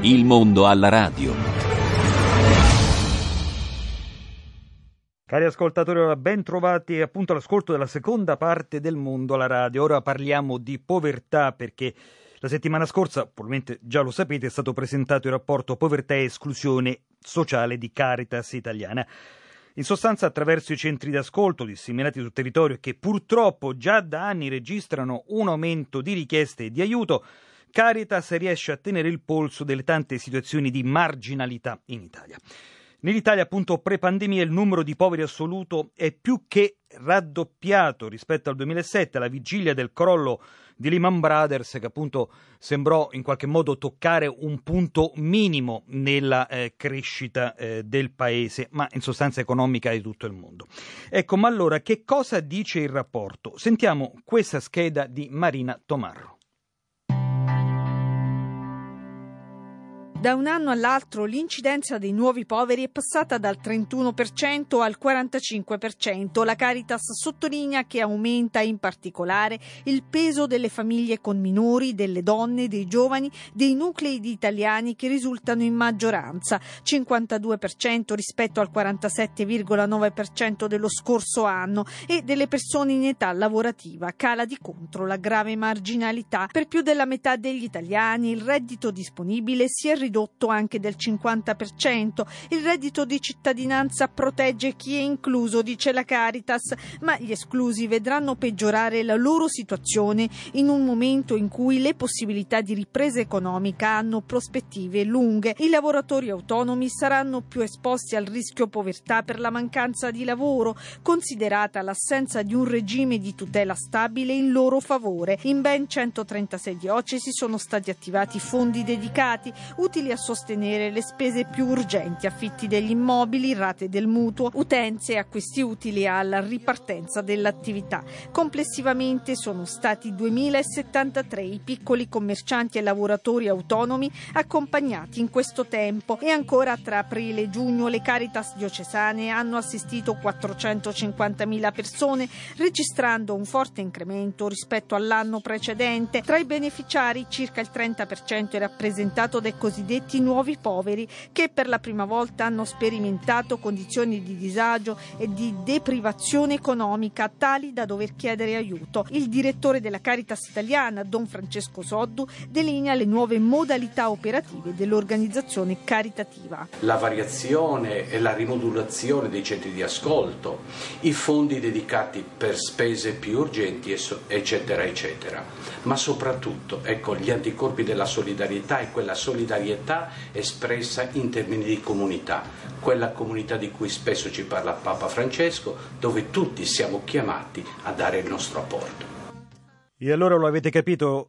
Il mondo alla radio. Cari ascoltatori, ben trovati appunto all'ascolto della seconda parte del mondo alla radio. Ora parliamo di povertà perché la settimana scorsa, probabilmente già lo sapete, è stato presentato il rapporto Povertà e Esclusione Sociale di Caritas Italiana. In sostanza, attraverso i centri d'ascolto disseminati sul territorio che purtroppo già da anni registrano un aumento di richieste di aiuto, Caritas riesce a tenere il polso delle tante situazioni di marginalità in Italia. Nell'Italia, appunto, pre-pandemia il numero di poveri assoluto è più che raddoppiato rispetto al 2007, alla vigilia del crollo di Lehman Brothers, che appunto sembrò in qualche modo toccare un punto minimo nella crescita del paese, ma in sostanza economica di tutto il mondo. Ecco, ma allora che cosa dice il rapporto? Sentiamo questa scheda di Marina Tomarro. Da un anno all'altro l'incidenza dei nuovi poveri è passata dal 31% al 45%. La Caritas sottolinea che aumenta in particolare il peso delle famiglie con minori, delle donne, dei giovani, dei nuclei di italiani che risultano in maggioranza, 52% rispetto al 47,9% dello scorso anno, e delle persone in età lavorativa. Cala di contro la grave marginalità. Per più della metà degli italiani il reddito disponibile si è ridotto anche del 50%. Il reddito di cittadinanza protegge chi è incluso, dice la Caritas, ma gli esclusi vedranno peggiorare la loro situazione in un momento in cui le possibilità di ripresa economica hanno prospettive lunghe. I lavoratori autonomi saranno più esposti al rischio povertà per la mancanza di lavoro, considerata l'assenza di un regime di tutela stabile in loro favore. In ben 136 diocesi sono stati attivati fondi dedicati, utili a sostenere le spese più urgenti, affitti degli immobili, rate del mutuo, utenze e acquisti utili alla ripartenza dell'attività. Complessivamente sono stati 2073 i piccoli commercianti e lavoratori autonomi accompagnati in questo tempo, e ancora tra aprile e giugno le Caritas diocesane hanno assistito 450.000 persone, registrando un forte incremento rispetto all'anno precedente. Tra i beneficiari circa il 30% è rappresentato dai cosiddetti nuovi poveri, che per la prima volta hanno sperimentato condizioni di disagio e di deprivazione economica tali da dover chiedere aiuto. Il direttore della Caritas Italiana, Don Francesco Soddu, delinea le nuove modalità operative dell'organizzazione caritativa. La variazione e la rimodulazione dei centri di ascolto, i fondi dedicati per spese più urgenti, eccetera, eccetera. Ma soprattutto, gli anticorpi della solidarietà e quella solidarietà espressa in termini di comunità, quella comunità di cui spesso ci parla Papa Francesco, dove tutti siamo chiamati a dare il nostro apporto. E allora lo avete capito,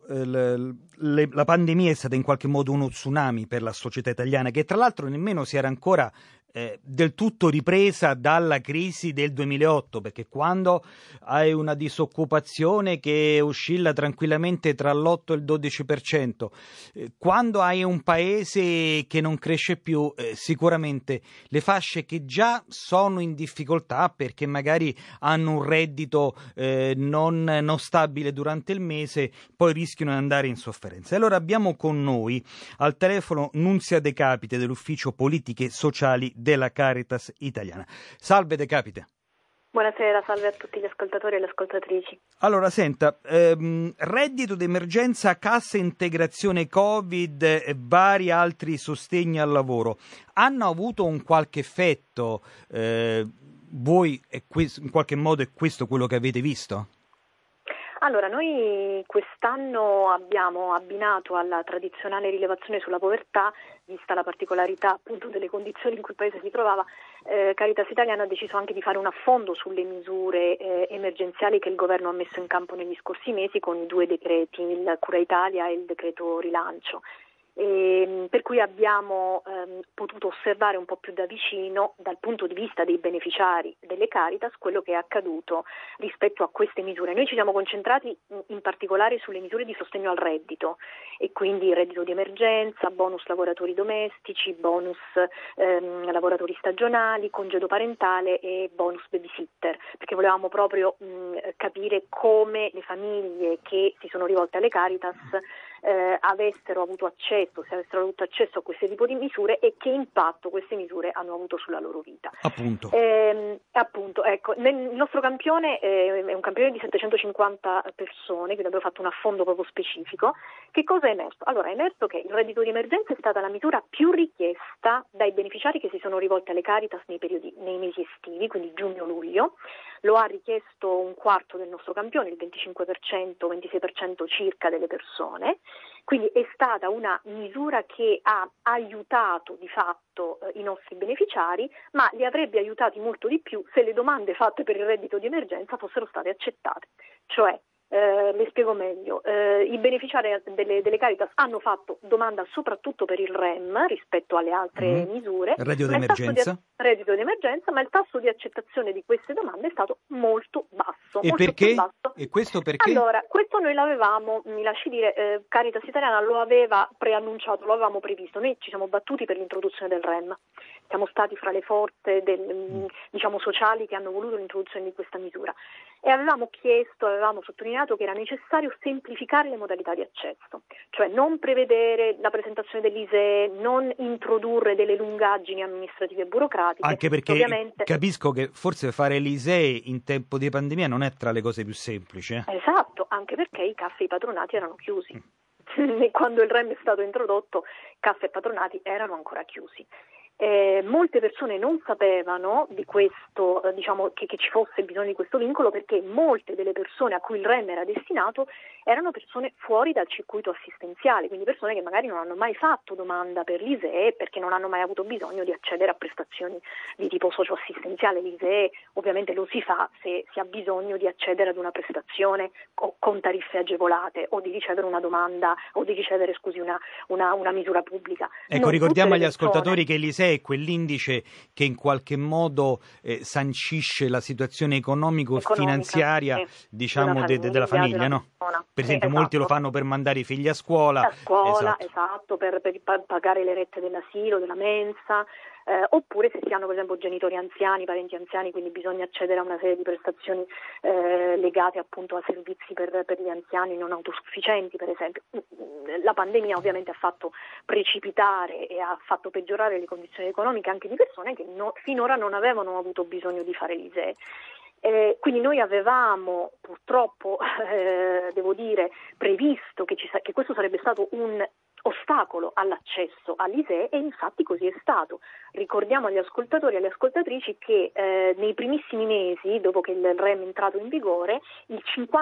la pandemia è stata in qualche modo uno tsunami per la società italiana, che tra l'altro nemmeno si era ancora del tutto ripresa dalla crisi del 2008, perché quando hai una disoccupazione che oscilla tranquillamente tra l'8 e il 12%, quando hai un paese che non cresce più, sicuramente le fasce che già sono in difficoltà perché magari hanno un reddito non stabile durante il mese, poi rischiano di andare in sofferenza. E allora abbiamo con noi al telefono Nunzia De Capite dell'Ufficio Politiche Sociali della Caritas Italiana. Salve De Capite. Buonasera, salve a tutti gli ascoltatori e le ascoltatrici. Allora, senta, reddito d'emergenza, cassa integrazione Covid e vari altri sostegni al lavoro hanno avuto un qualche effetto? Voi in qualche modo è questo quello che avete visto? Allora, noi quest'anno abbiamo abbinato alla tradizionale rilevazione sulla povertà, vista la particolarità appunto delle condizioni in cui il Paese si trovava, Caritas Italiana ha deciso anche di fare un affondo sulle misure emergenziali che il governo ha messo in campo negli scorsi mesi con i due decreti, il Cura Italia e il decreto rilancio. Per cui abbiamo potuto osservare un po' più da vicino, dal punto di vista dei beneficiari delle Caritas, quello che è accaduto rispetto a queste misure. Noi ci siamo concentrati in particolare sulle misure di sostegno al reddito, e quindi reddito di emergenza, bonus lavoratori domestici, bonus lavoratori stagionali, congedo parentale e bonus babysitter, perché volevamo proprio capire come le famiglie che si sono rivolte alle Caritas avessero avuto accesso a questo tipo di misure e che impatto queste misure hanno avuto sulla loro vita. Appunto. Ecco, il nostro campione è un campione di 750 persone, quindi abbiamo fatto un affondo proprio specifico. Che cosa è emerso? Allora, è emerso che il reddito di emergenza è stata la misura più richiesta dai beneficiari che si sono rivolti alle Caritas nei mesi estivi, quindi giugno-luglio. Lo ha richiesto un quarto del nostro campione, il 25%, 26% circa delle persone. Quindi è stata una misura che ha aiutato di fatto i nostri beneficiari, ma li avrebbe aiutati molto di più se le domande fatte per il reddito di emergenza fossero state accettate. Cioè, le spiego meglio, i beneficiari delle Caritas hanno fatto domanda soprattutto per il REM rispetto alle altre misure, reddito di emergenza, ma il tasso di accettazione di queste domande è stato molto basso. E perché? E questo perché? Allora, questo noi l'avevamo, mi lasci dire, Caritas Italiana lo aveva preannunciato, lo avevamo previsto. Noi ci siamo battuti per l'introduzione del REM. Siamo stati fra le forze sociali che hanno voluto l'introduzione di questa misura e avevamo sottolineato che era necessario semplificare le modalità di accesso, cioè non prevedere la presentazione dell'ISEE, non introdurre delle lungaggini amministrative e burocratiche. Anche perché capisco che forse fare l'ISEE in tempo di pandemia non è tra le cose più semplici. Esatto, anche perché i CAF e i patronati erano chiusi. Quando il REM è stato introdotto, CAF e patronati erano ancora chiusi. Molte persone non sapevano di questo, che ci fosse bisogno di questo vincolo, perché molte delle persone a cui il REM era destinato erano persone fuori dal circuito assistenziale, quindi persone che magari non hanno mai fatto domanda per l'ISEE perché non hanno mai avuto bisogno di accedere a prestazioni di tipo socioassistenziale. L'ISEE ovviamente lo si fa se si ha bisogno di accedere ad una prestazione con tariffe agevolate o di ricevere una domanda o di ricevere una misura pubblica. Ecco, ricordiamo agli ascoltatori che l'ISEE è quell'indice che in qualche modo sancisce la situazione economico-finanziaria della famiglia, no? Per esempio, molti lo fanno per mandare i figli a scuola. Esatto, per pagare le rette dell'asilo, della mensa, oppure se si hanno per esempio genitori anziani, parenti anziani, quindi bisogna accedere a una serie di prestazioni legate appunto a servizi per gli anziani non autosufficienti, per esempio. La pandemia ovviamente ha fatto precipitare e ha fatto peggiorare le condizioni economiche anche di persone che finora non avevano avuto bisogno di fare l'ISEE. Quindi noi avevamo purtroppo, devo dire, previsto che questo sarebbe stato un ostacolo all'accesso all'ISEE e infatti così è stato. Ricordiamo agli ascoltatori e alle ascoltatrici che nei primissimi mesi, dopo che il REM è entrato in vigore, il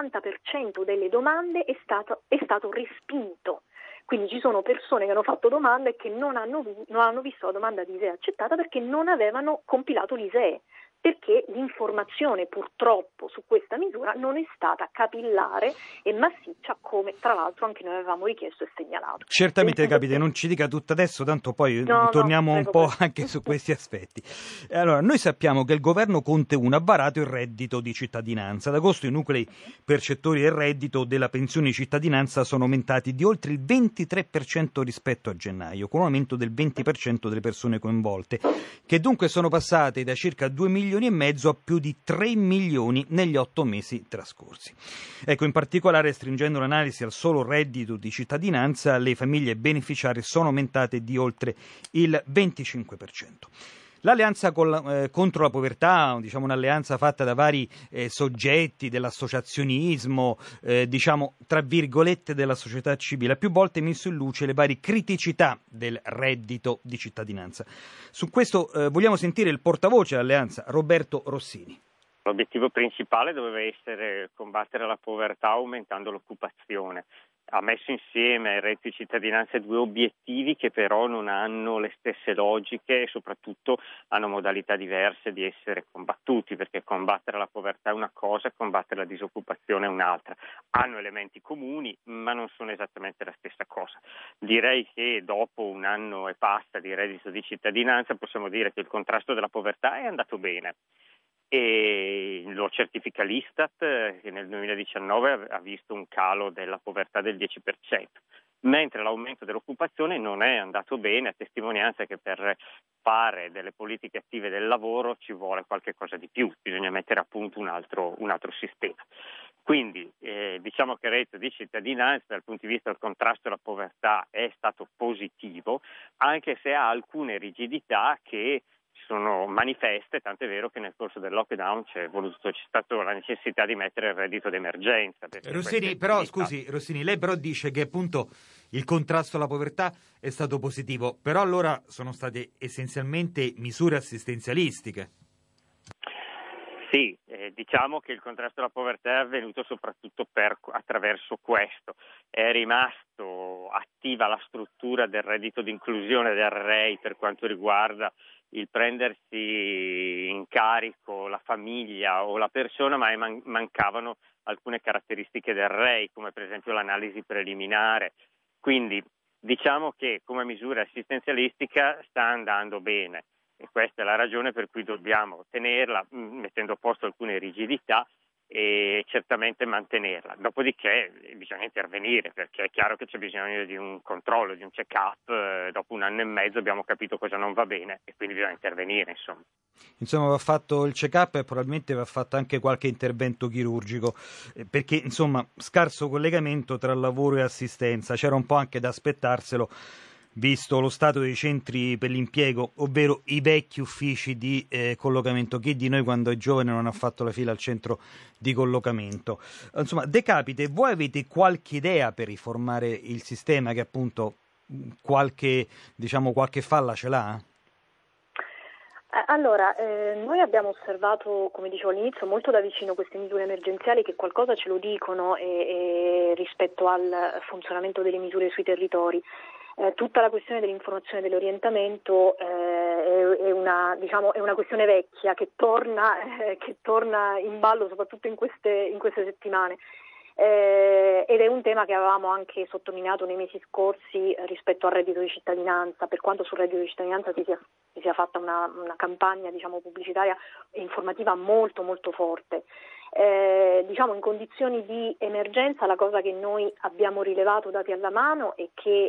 50% delle domande è stato respinto. Quindi ci sono persone che hanno fatto domande e che non hanno visto la domanda di ISEE accettata perché non avevano compilato l'ISEE, perché l'informazione purtroppo su questa misura non è stata capillare e massiccia come tra l'altro anche noi avevamo richiesto e segnalato. Certamente capite, non ci dica tutto adesso, tanto poi torniamo un po' anche su questi aspetti. Allora, noi sappiamo che il governo Conte 1 ha varato il reddito di cittadinanza. Ad agosto i nuclei percettori del reddito della pensione di cittadinanza sono aumentati di oltre il 23% rispetto a gennaio, con un aumento del 20% delle persone coinvolte, che dunque sono passate da circa 2 milioni e mezzo a più di 3 milioni negli 8 mesi trascorsi. Ecco, in particolare, stringendo l'analisi al solo reddito di cittadinanza, le famiglie beneficiarie sono aumentate di oltre il 25%. L'alleanza contro la povertà, un'alleanza fatta da vari soggetti dell'associazionismo, tra virgolette della società civile, ha più volte messo in luce le varie criticità del reddito di cittadinanza. Su questo vogliamo sentire il portavoce dell'alleanza, Roberto Rossini. L'obiettivo principale doveva essere combattere la povertà aumentando l'occupazione. Ha messo insieme il reddito di cittadinanza due obiettivi che però non hanno le stesse logiche e soprattutto hanno modalità diverse di essere combattuti, perché combattere la povertà è una cosa e combattere la disoccupazione è un'altra. Hanno elementi comuni ma non sono esattamente la stessa cosa. Direi che dopo un anno e passa di reddito di cittadinanza possiamo dire che il contrasto della povertà è andato bene. E lo certifica l'Istat che nel 2019 ha visto un calo della povertà del 10%, mentre l'aumento dell'occupazione non è andato bene, a testimonianza che per fare delle politiche attive del lavoro ci vuole qualche cosa di più, bisogna mettere a punto un altro sistema. Quindi diciamo che il reddito di cittadinanza dal punto di vista del contrasto alla povertà è stato positivo, anche se ha alcune rigidità che sono manifeste, tant'è vero che nel corso del lockdown c'è stata la necessità di mettere il reddito d'emergenza. Rossini, lei però dice che appunto il contrasto alla povertà è stato positivo, però allora sono state essenzialmente misure assistenzialistiche. Sì, diciamo che il contrasto alla povertà è avvenuto soprattutto attraverso questo. È rimasto attiva la struttura del reddito di inclusione del REI per quanto riguarda il prendersi in carico la famiglia o la persona, ma mancavano alcune caratteristiche del REI, come per esempio l'analisi preliminare. Quindi diciamo che come misura assistenzialistica sta andando bene. E questa è la ragione per cui dobbiamo tenerla, mettendo a posto alcune rigidità e certamente mantenerla. Dopodiché bisogna intervenire, perché è chiaro che c'è bisogno di un controllo, di un check-up. Dopo 1 anno e mezzo abbiamo capito cosa non va bene e quindi bisogna intervenire, Insomma, va fatto il check-up e probabilmente va fatto anche qualche intervento chirurgico, perché insomma scarso collegamento tra lavoro e assistenza, c'era un po' anche da aspettarselo, visto lo stato dei centri per l'impiego, ovvero i vecchi uffici di collocamento. Chi di noi quando è giovane non ha fatto la fila al centro di collocamento? Insomma, De Capite, voi avete qualche idea per riformare il sistema che appunto qualche falla ce l'ha? Allora, noi abbiamo osservato, come dicevo all'inizio, molto da vicino queste misure emergenziali che qualcosa ce lo dicono rispetto al funzionamento delle misure sui territori. Tutta la questione dell'informazione e dell'orientamento è una questione vecchia che torna in ballo soprattutto in queste settimane. Ed è un tema che avevamo anche sottolineato nei mesi scorsi rispetto al reddito di cittadinanza, per quanto sul reddito di cittadinanza si sia fatta una campagna pubblicitaria e informativa molto molto forte. In condizioni di emergenza la cosa che noi abbiamo rilevato dati alla mano è che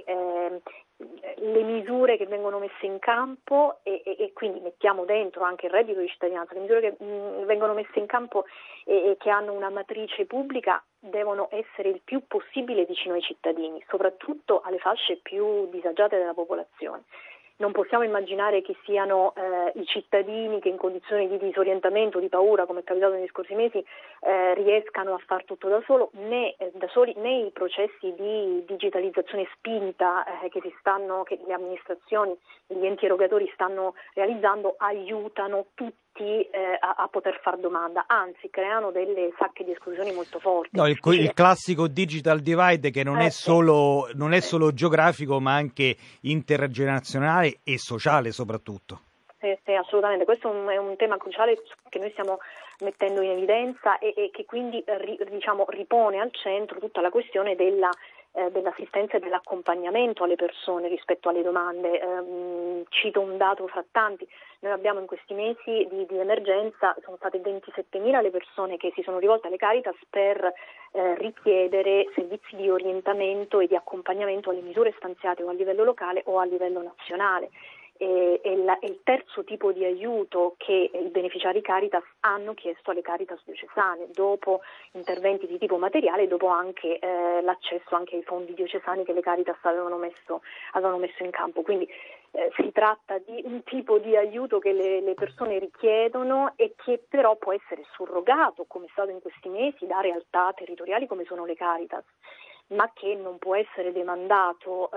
le misure che vengono messe in campo e quindi mettiamo dentro anche il reddito di cittadinanza, le misure che vengono messe in campo e che hanno una matrice pubblica devono essere il più possibile vicino ai cittadini, soprattutto alle fasce più disagiate della popolazione. Non possiamo immaginare che siano i cittadini che in condizioni di disorientamento, di paura, come è capitato negli scorsi mesi, riescano a far tutto da soli, né i processi di digitalizzazione spinta che le amministrazioni, gli enti erogatori stanno realizzando aiutano tutti a poter far domanda, anzi creano delle sacche di esclusioni molto forti. No, il classico digital divide che non è solo geografico ma anche intergenerazionale e sociale soprattutto. Sì, assolutamente, questo è un tema cruciale che noi stiamo mettendo in evidenza e che quindi ripone al centro tutta la questione dell'assistenza e dell'accompagnamento alle persone rispetto alle domande. Cito un dato fra tanti: noi abbiamo in questi mesi di emergenza, sono state 27.000 le persone che si sono rivolte alle Caritas per richiedere servizi di orientamento e di accompagnamento alle misure stanziate o a livello locale o a livello nazionale. E il terzo tipo di aiuto che i beneficiari Caritas hanno chiesto alle Caritas diocesane, dopo interventi di tipo materiale, dopo anche l'accesso anche ai fondi diocesani che le Caritas avevano messo in campo. Quindi si tratta di un tipo di aiuto che le persone richiedono e che però può essere surrogato, come è stato in questi mesi, da realtà territoriali come sono le Caritas, ma che non può essere demandato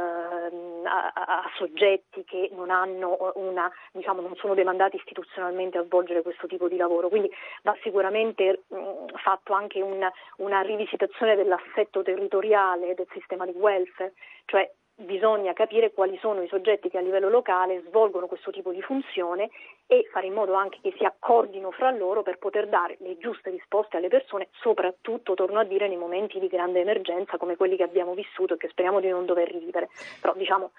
a soggetti che non hanno non sono demandati istituzionalmente a svolgere questo tipo di lavoro. Quindi va sicuramente fatto anche una rivisitazione dell'assetto territoriale del sistema di welfare, cioè bisogna capire quali sono i soggetti che a livello locale svolgono questo tipo di funzione e fare in modo anche che si accordino fra loro per poter dare le giuste risposte alle persone, soprattutto, torno a dire, nei momenti di grande emergenza come quelli che abbiamo vissuto e che speriamo di non dover rivivere. Però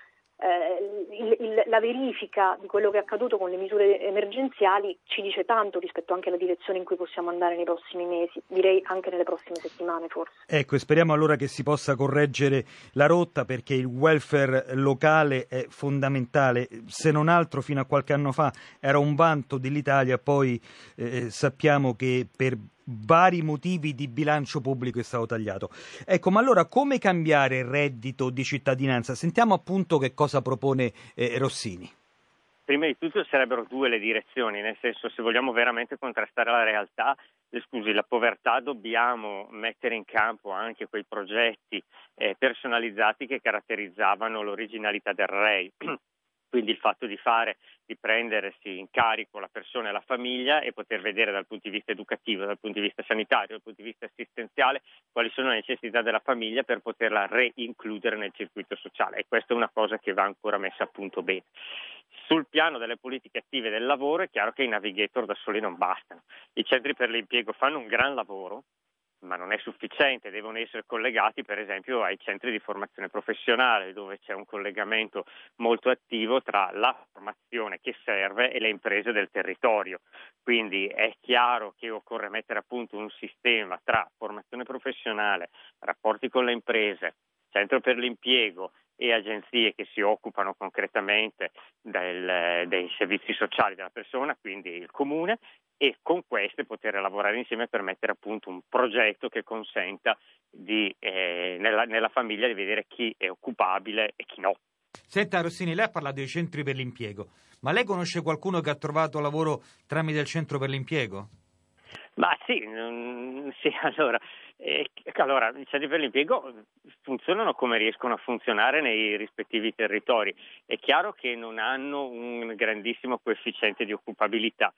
la verifica di quello che è accaduto con le misure emergenziali ci dice tanto rispetto anche alla direzione in cui possiamo andare nei prossimi mesi, direi anche nelle prossime settimane forse. Ecco, speriamo allora che si possa correggere la rotta, perché il welfare locale è fondamentale, se non altro fino a qualche anno fa era un vanto dell'Italia, poi sappiamo che per vari motivi di bilancio pubblico è stato tagliato. Ecco, ma allora come cambiare il reddito di cittadinanza? Sentiamo appunto che cosa propone Rossini. Prima di tutto sarebbero due le direzioni, nel senso, se vogliamo veramente contrastare la realtà, la povertà, dobbiamo mettere in campo anche quei progetti personalizzati che caratterizzavano l'originalità del REI. Quindi il fatto di prendersi in carico la persona e la famiglia e poter vedere dal punto di vista educativo, dal punto di vista sanitario, dal punto di vista assistenziale quali sono le necessità della famiglia per poterla reincludere nel circuito sociale, e questa è una cosa che va ancora messa a punto bene. Sul piano delle politiche attive del lavoro è chiaro che i navigator da soli non bastano. I centri per l'impiego fanno un gran lavoro, ma non è sufficiente, devono essere collegati per esempio ai centri di formazione professionale, dove c'è un collegamento molto attivo tra la formazione che serve e le imprese del territorio. Quindi è chiaro che occorre mettere a punto un sistema tra formazione professionale, rapporti con le imprese, centro per l'impiego e agenzie che si occupano concretamente dei servizi sociali della persona, quindi il comune, e con queste poter lavorare insieme per mettere a punto un progetto che consenta nella famiglia di vedere chi è occupabile e chi no. Senta Rossini, lei ha parlato dei centri per l'impiego, ma lei conosce qualcuno che ha trovato lavoro tramite il centro per l'impiego? Ma sì, allora i centri per l'impiego funzionano come riescono a funzionare nei rispettivi territori. È chiaro che non hanno un grandissimo coefficiente di occupabilità.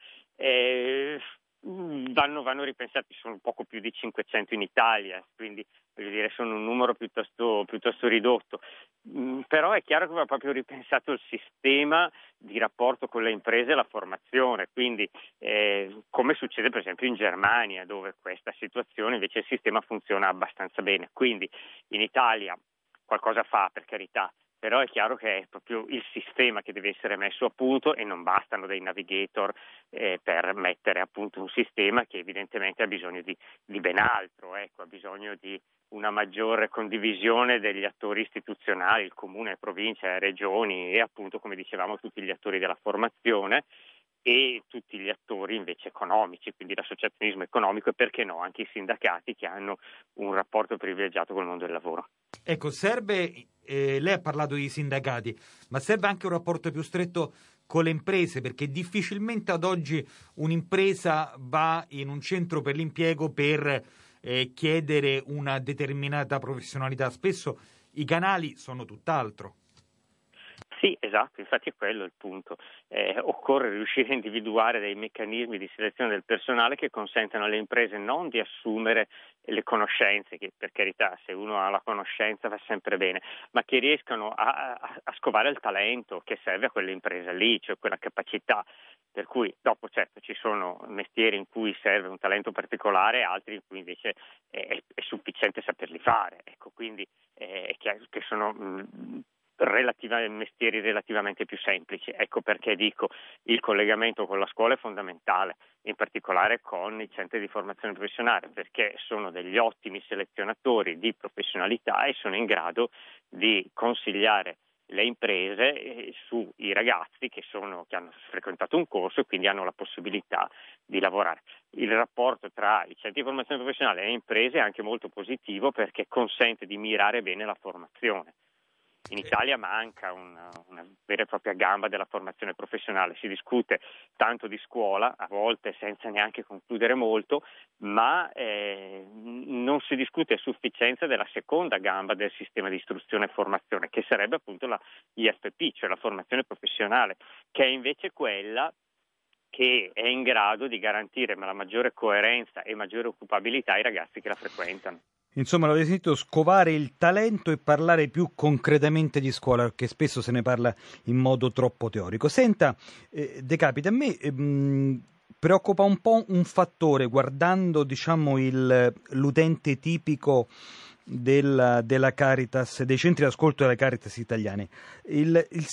Vanno ripensati, sono poco più di 500 in Italia, quindi voglio dire sono un numero piuttosto ridotto, però è chiaro che va proprio ripensato il sistema di rapporto con le imprese e la formazione, quindi come succede per esempio in Germania, dove questa situazione invece il sistema funziona abbastanza bene. Quindi in Italia qualcosa fa, per carità, però è chiaro che è proprio il sistema che deve essere messo a punto e non bastano dei navigator per mettere a punto un sistema che evidentemente ha bisogno di ben altro, ha bisogno di una maggiore condivisione degli attori istituzionali, il comune, le province, le regioni e appunto, come dicevamo, tutti gli attori della formazione e tutti gli attori invece economici, quindi l'associazionismo economico e perché no anche i sindacati che hanno un rapporto privilegiato col mondo del lavoro. Ecco, serve, lei ha parlato di sindacati, ma serve anche un rapporto più stretto con le imprese, perché difficilmente ad oggi un'impresa va in un centro per l'impiego per chiedere una determinata professionalità, spesso i canali sono tutt'altro. Sì, esatto, infatti è quello il punto. Occorre riuscire a individuare dei meccanismi di selezione del personale che consentano alle imprese non di assumere le conoscenze, che per carità se uno ha la conoscenza va sempre bene, ma che riescano a scovare il talento che serve a quelle imprese lì, cioè quella capacità. Per cui dopo certo ci sono mestieri in cui serve un talento particolare, altri in cui invece è sufficiente saperli fare. Ecco, quindi è chiaro che sono mestieri relativamente più semplici. Ecco perché dico il collegamento con la scuola è fondamentale, in particolare con i centri di formazione professionale, perché sono degli ottimi selezionatori di professionalità e sono in grado di consigliare le imprese sui ragazzi che hanno frequentato un corso e quindi hanno la possibilità di lavorare. Il rapporto tra i centri di formazione professionale e le imprese è anche molto positivo perché consente di mirare bene la formazione. In Italia manca una vera e propria gamba della formazione professionale, si discute tanto di scuola, a volte senza neanche concludere molto, ma non si discute a sufficienza della seconda gamba del sistema di istruzione e formazione, che sarebbe appunto la IFP, cioè la formazione professionale, che è invece quella che è in grado di garantire la maggiore coerenza e maggiore occupabilità ai ragazzi che la frequentano. Insomma, l'avete sentito, scovare il talento e parlare più concretamente di scuola, perché spesso se ne parla in modo troppo teorico. Senta, De Capiti, a me preoccupa un po' un fattore, guardando l'utente tipico della Caritas, dei centri d'ascolto della Caritas italiane. Il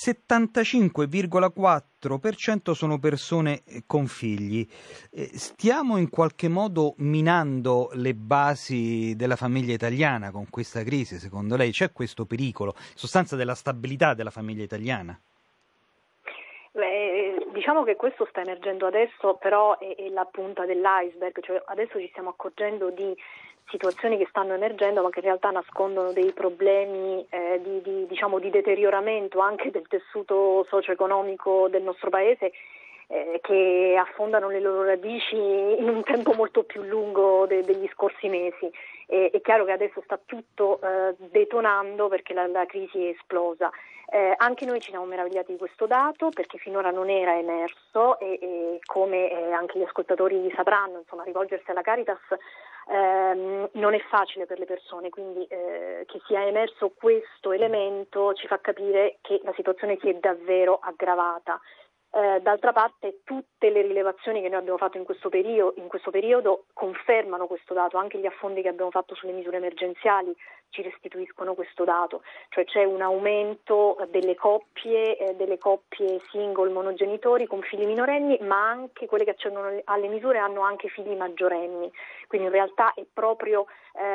75,4% sono persone con figli. Stiamo in qualche modo minando le basi della famiglia italiana con questa crisi, secondo lei? C'è questo pericolo, in sostanza, della stabilità della famiglia italiana? Diciamo che questo sta emergendo adesso, però è la punta dell'iceberg, cioè adesso ci stiamo accorgendo di situazioni che stanno emergendo ma che in realtà nascondono dei problemi di deterioramento anche del tessuto socio-economico del nostro paese, che affondano le loro radici in un tempo molto più lungo degli scorsi mesi. È chiaro che adesso sta tutto detonando perché la crisi è esplosa. Anche noi ci siamo meravigliati di questo dato perché finora non era emerso e come anche gli ascoltatori sapranno, insomma, rivolgersi alla Caritas non è facile per le persone, quindi che sia emerso questo elemento ci fa capire che la situazione si è davvero aggravata. D'altra parte tutte le rilevazioni che noi abbiamo fatto in questo periodo confermano questo dato, anche gli affondi che abbiamo fatto sulle misure emergenziali ci restituiscono questo dato, cioè c'è un aumento delle coppie single monogenitori con figli minorenni, ma anche quelle che accedono alle misure hanno anche figli maggiorenni, quindi in realtà è proprio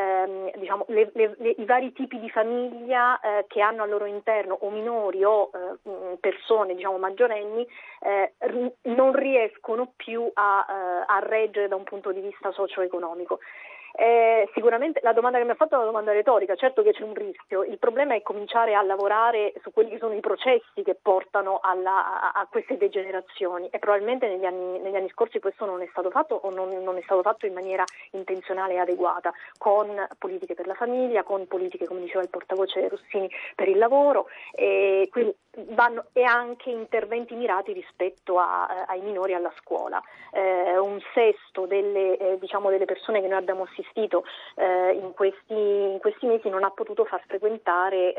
i vari tipi di famiglia che hanno al loro interno o minori o persone maggiorenni non riescono più a reggere da un punto di vista socio-economico. Sicuramente la domanda che mi ha fatto è una domanda retorica, certo che c'è un rischio, il problema è cominciare a lavorare su quelli che sono i processi che portano a queste degenerazioni e probabilmente negli anni scorsi questo non è stato fatto o non è stato fatto in maniera intenzionale e adeguata, con politiche per la famiglia, con politiche, come diceva il portavoce Rossini, per il lavoro e anche interventi mirati rispetto ai minori alla scuola. Un sesto delle persone che noi abbiamo assistito in questi mesi non ha potuto far frequentare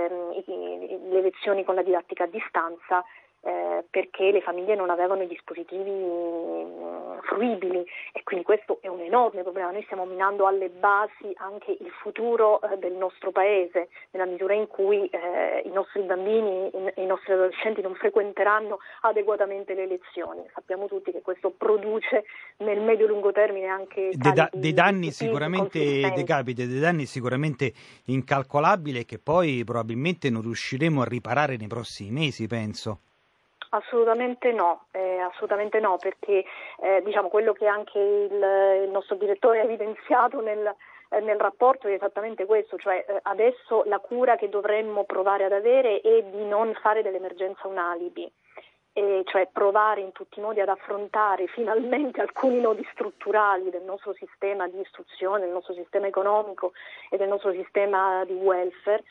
le lezioni con la didattica a distanza perché le famiglie non avevano i dispositivi fruibili e quindi questo è un enorme problema. Noi stiamo minando alle basi anche il futuro del nostro paese nella misura in cui i nostri bambini e i nostri adolescenti non frequenteranno adeguatamente le lezioni. Sappiamo tutti che questo produce nel medio-lungo termine anche dei danni sicuramente dei danni sicuramente incalcolabili che poi probabilmente non riusciremo a riparare nei prossimi mesi, penso. Assolutamente no, perché quello che anche il nostro direttore ha evidenziato nel rapporto è esattamente questo, cioè adesso la cura che dovremmo provare ad avere è di non fare dell'emergenza un alibi, cioè provare in tutti i modi ad affrontare finalmente alcuni nodi strutturali del nostro sistema di istruzione, del nostro sistema economico e del nostro sistema di welfare,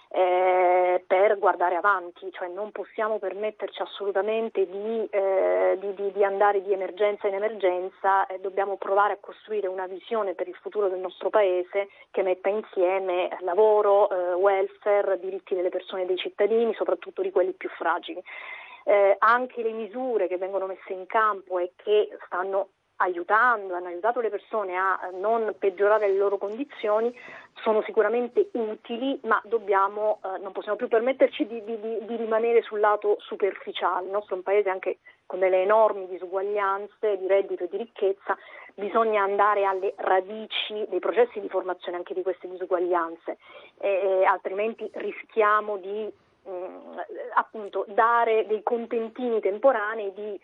per guardare avanti, cioè non possiamo permetterci assolutamente di andare di emergenza in emergenza e dobbiamo provare a costruire una visione per il futuro del nostro paese che metta insieme lavoro, welfare, diritti delle persone e dei cittadini, soprattutto di quelli più fragili. Anche le misure che vengono messe in campo e che hanno aiutato le persone a non peggiorare le loro condizioni sono sicuramente utili, ma non possiamo più permetterci di rimanere sul lato superficiale. Il nostro è un paese anche con delle enormi disuguaglianze di reddito e di ricchezza, bisogna andare alle radici dei processi di formazione anche di queste disuguaglianze, altrimenti rischiamo di dare dei contentini temporanei di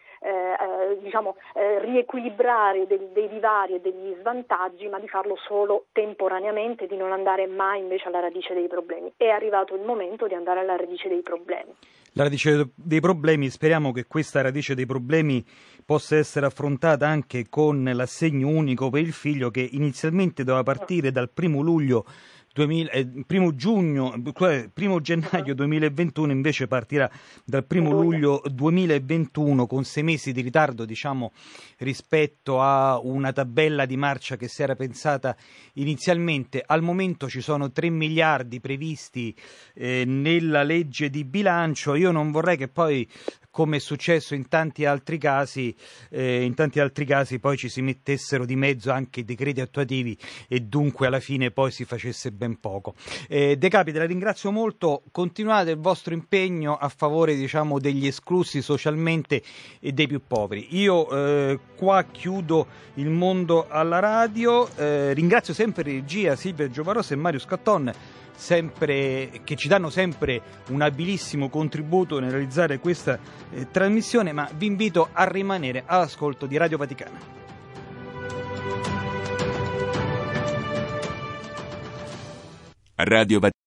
riequilibrare dei divari e degli svantaggi, ma di farlo solo temporaneamente, di non andare mai invece alla radice dei problemi. È arrivato il momento di andare alla radice dei problemi. La radice dei problemi, speriamo che questa radice dei problemi possa essere affrontata anche con l'assegno unico per il figlio, che inizialmente doveva partire dal 1° gennaio 2021, invece partirà dal 1° luglio 2021 con 6 mesi di ritardo, rispetto a una tabella di marcia che si era pensata inizialmente. Al momento ci sono 3 miliardi previsti nella legge di bilancio. Io non vorrei che poi, come è successo in tanti altri casi poi ci si mettessero di mezzo anche i decreti attuativi e dunque alla fine poi si facesse ben poco. De Capite, la ringrazio molto, continuate il vostro impegno a favore degli esclusi socialmente e dei più poveri. Io qua chiudo il mondo alla radio, ringrazio sempre regia Silvia Giovarosa e Mario Scatton. che ci danno sempre un abilissimo contributo nel realizzare questa trasmissione, ma vi invito a rimanere all'ascolto di Radio Vaticana. Radio